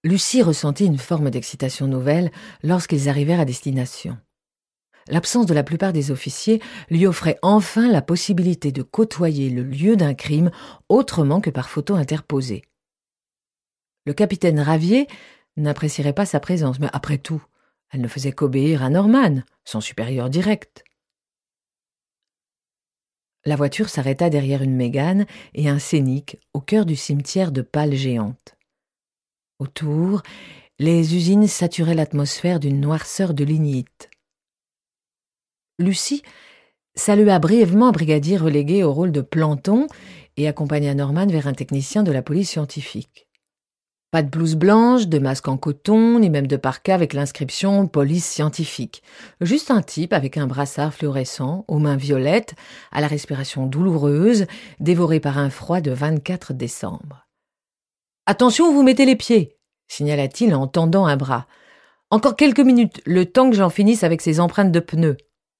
Lucie ressentit une forme d'excitation nouvelle lorsqu'ils arrivèrent à destination. L'absence de la plupart des officiers lui offrait enfin la possibilité de côtoyer le lieu d'un crime autrement que par photo interposée. Le capitaine Ravier n'apprécierait pas sa présence, mais après tout, elle ne faisait qu'obéir à Norman, son supérieur direct. La voiture s'arrêta derrière une Mégane et un Scénic au cœur du cimetière de pales géantes. Autour, les usines saturaient l'atmosphère d'une noirceur de lignite. Lucie salua brièvement un brigadier relégué au rôle de planton et accompagna Norman vers un technicien de la police scientifique. Pas de blouse blanche, de masque en coton, ni même de parka avec l'inscription « Police scientifique ». Juste un type avec un brassard fluorescent, aux mains violettes, à la respiration douloureuse, dévoré par un froid de 24 décembre. « Attention, vous mettez les pieds !» signala-t-il en tendant un bras. « Encore quelques minutes, le temps que j'en finisse avec ces empreintes de pneus. »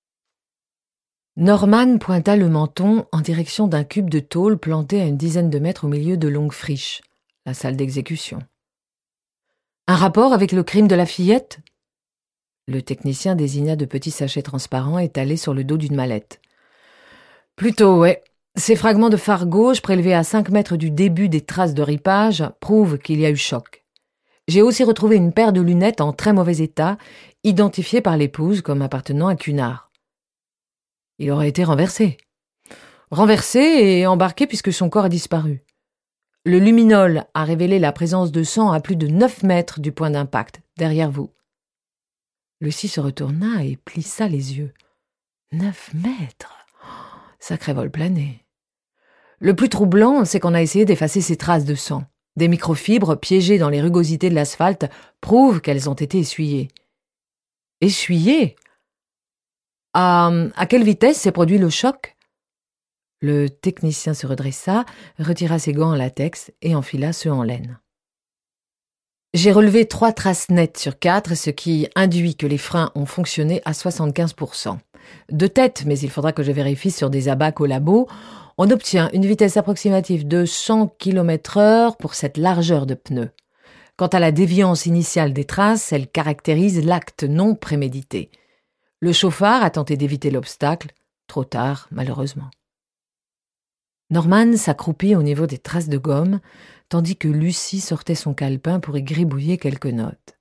Norman pointa le menton en direction d'un cube de tôle planté à une dizaine de mètres au milieu de longues friches, la salle d'exécution. « Un rapport avec le crime de la fillette ?» Le technicien désigna de petits sachets transparents étalés sur le dos d'une mallette. « Plutôt, ouais. Ces fragments de phare gauche prélevés à 5 mètres du début des traces de ripage prouvent qu'il y a eu choc. J'ai aussi retrouvé une paire de lunettes en très mauvais état, identifiée par l'épouse comme appartenant à Cunard. Il aurait été renversé. Renversé et embarqué puisque son corps a disparu. Le luminol a révélé la présence de sang à plus de 9 mètres du point d'impact, derrière vous. » Lucie se retourna et plissa les yeux. 9 mètres. Sacré vol plané. Le plus troublant, c'est qu'on a essayé d'effacer ces traces de sang. Des microfibres piégées dans les rugosités de l'asphalte prouvent qu'elles ont été essuyées. Essuyées ? À quelle vitesse s'est produit le choc ? Le technicien se redressa, retira ses gants en latex et enfila ceux en laine. J'ai relevé 3 traces nettes sur 4, ce qui induit que les freins ont fonctionné à 75%. De tête, mais il faudra que je vérifie sur des abacs au labo, on obtient une vitesse approximative de 100 km/h pour cette largeur de pneus. Quant à la déviance initiale des traces, elle caractérise l'acte non prémédité. Le chauffard a tenté d'éviter l'obstacle, trop tard, malheureusement. Norman s'accroupit au niveau des traces de gomme, tandis que Lucie sortait son calepin pour y gribouiller quelques notes.